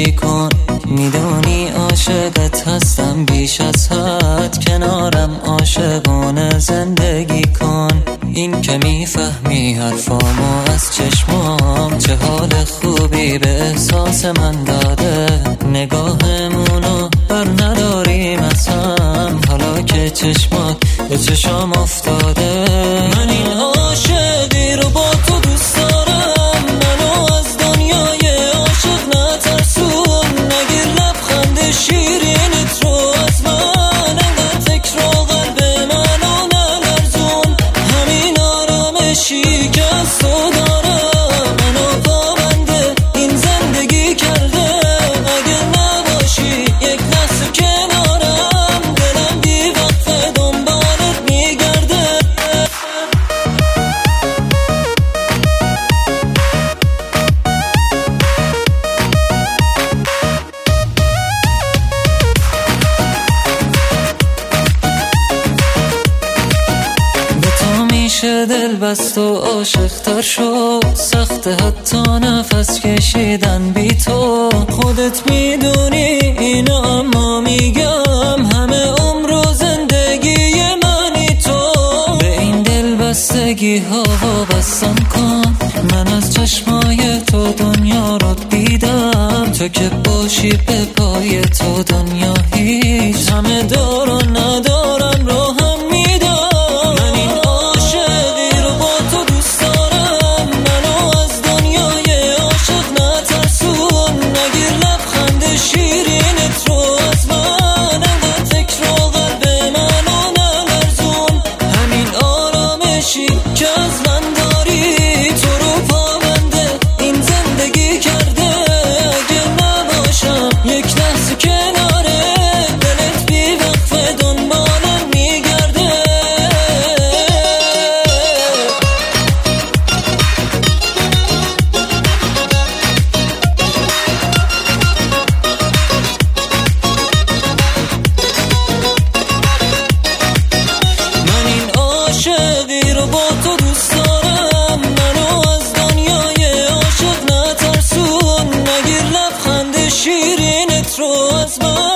زندگی کن. میدونی عاشقت هستم بیش از حد، کنارم عاشقانه زندگی کن. این که میفهمی حرفامو از چشمام، چه حال خوبی به احساس من داده. نگاهمونو بر نداریم از هم، حالا که چشمات به چشام افتاده. من این عاشقی رو با تو دوست دارم، منو از دنیای عاشق نترسون. نگیر لبخند شیرینت رو از من، انقدر فکر و قلب منو نلرزون. همین آرامشی که از تو دارم منو پابنده این زندگی کرده. اگه نباشی یک لحظه کنارم، دلم بی وقت دنبالت میگرده. میشه دل بست و عاشق تر شد، سخت حتی نفس کشیدن بی تو. خودت میدونی اینو اما میگم، همه عمر و زندگی منی تو. به این دل بستگی ها وابستم کن، من از چشمای تو دنیا رو دیدم. تو که باشی به پای تو دنیا هیچ، همه دار و ندارم رو هم میدم. که از من داری تو رو پابنده این زندگی کرده. اگه نباشم یک لحظه کناره، دلت بی وقفه دنبالم میگرده. من این عاشقی رو با تو دوست دارم، منو از دنیای عاشق نترسون. نگیر لبخند شیرینت رو از من.